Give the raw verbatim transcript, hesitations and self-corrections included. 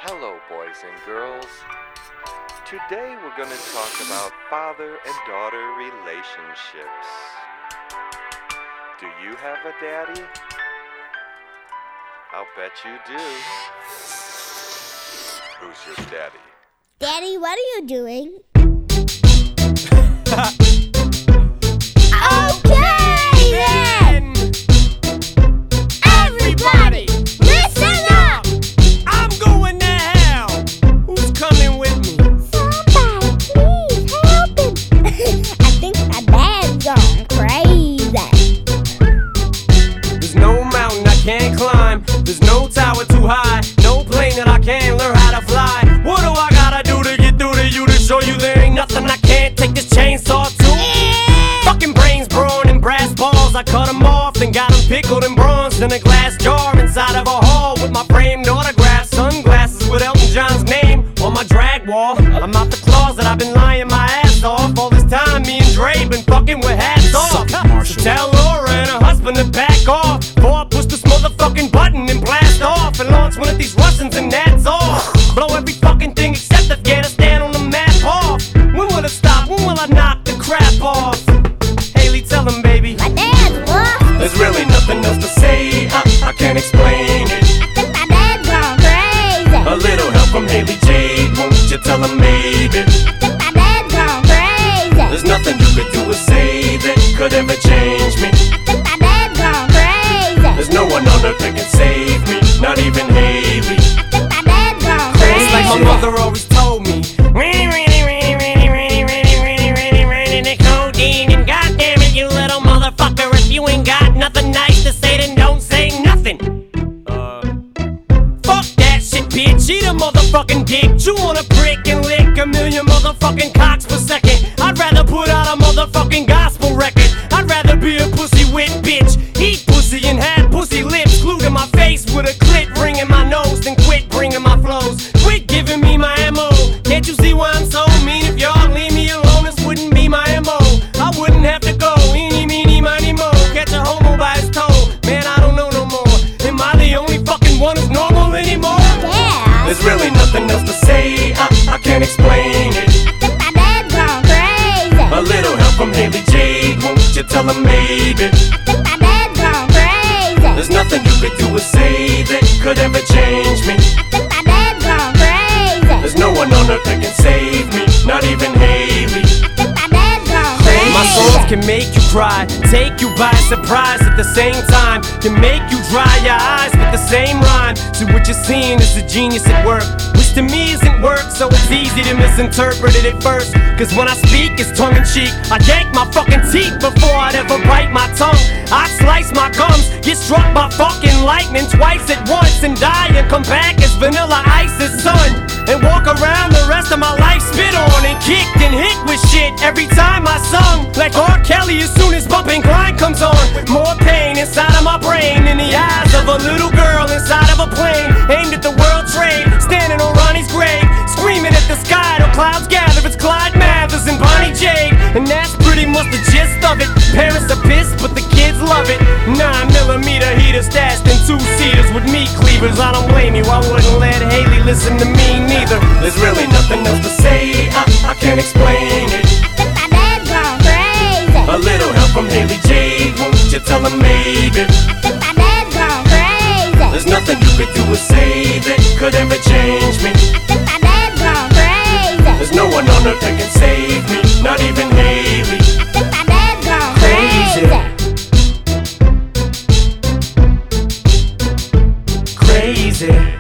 Hello, boys and girls. Today we're going to talk about father and daughter relationships. Do you have a daddy? I'll bet you do. Who's your daddy? Daddy, what are you doing? Okay then! Everybody, listen up! I'm going to hell! Who's coming with me? Somebody, please help him! I think my dad's gone crazy. There's no mountain I can't climb. There's no tower too high. No plane that I can't learn how to fly. What do I gotta do to get through to you to show you there ain't nothing I can't take this chainsaw to? Fucking brains, brawn, and brass balls. I cut them off and got them pickled and bronzed in a glass jar inside of a hall with my framed autograph. Sunglasses with Elton John's name on my drag wall. I'm out the closet, I've been lying my ass off. All this time me and Dre been fucking with hats off. So tell Laura and her husband to back off before I push this motherfucking button and blast off and launch one of these Russians and that's all. Blow every fucking thing except Afghanistan on the map off. When will it stop? When will I knock the crap off? Haley, tell him, baby. My dad's lost. There's really nothing else to say. I, I can't explain it. I think my dad's gone crazy. A little help from Haley Jade. Won't you tell him, maybe? I think my dad's gone crazy. There's nothing you could do or say that could ever change me. I think my dad's gone crazy. There's no one on earth that can save me, not even Haley. I think my dad's gone crazy. It's like my mother always told me. Rainy, rainy, rainy, rainy, rainy, rainy, rainy, rainy, rainy, the codeine. And goddamn it, you little motherfucker, if you ain't got nothing nice to say, then don't say nothing. Uh, fuck that shit, bitch. Eat a motherfucking dick. Chew on a prick and lick a million motherfucking cocks per second. I'd rather put out a motherfucking gospel record. I'd rather be a pussy wit bitch. Eat pussy and have pussy lips glued to my face with a clit ring in my nose. Then quit bringing my flows. Quit giving me my M O. Can't you see why I'm so mean? If y'all leave me alone, this wouldn't be my M O. I wouldn't have to go. Eeny, meeny, miny, mo. Catch a homo by his toe. Man, I don't know no more. Am I the only fucking one who's normal anymore? Yeah. There's really nothing else to say. I, I can't explain it. I think my dad's gone crazy. A little help from Haley Jade. Won't you tell him, maybe? I think my dad's gone crazy. There's nothing you could do or say that could ever change me. I think my dad's gone crazy. There's no one on earth that can save me, not even Haley. I think my dad's gone crazy. My songs can make you cry, take you by surprise at the same time. Can make you dry your eyes with the same rhyme. So what you're seeing is a genius at work, which to me isn't work, so it's easy to misinterpret it at first. Cause when I speak, it's tongue-in-cheek. I yank my fucking teeth before I'd ever bite my tongue. I'd slice my gums, get struck by fucking lightning twice at once, and die and come back as Vanilla Ice's son. And walk around the rest of my life spit on and kicked and hit with shit every time I sung. Like R. Kelly as soon as bumping grind comes on. More pain inside of my brain than the eyes of a little girl inside of a plane. Aimed at the World Trade, standing on Ronnie's grave, screaming at the sky till clouds gather. It's Clyde Mathers and Bonnie Jade, and that's pretty much the gist of it. Parents are pissed, but the kids love it. Nine millimeter heater stashed in two seaters with meat cleavers. I don't blame you, I wouldn't let Haley listen to me neither. There's really nothing else to say. I, I can't explain it. I think my dad's gone crazy. A little help from Haley Jade. Won't you tell him, maybe? I think my dad's gone crazy. There's nothing you could do or say that could ever change me. I think my dad's gone crazy. There's no one on earth that can save me, not even Haley. I think my dad's gone crazy. Crazy.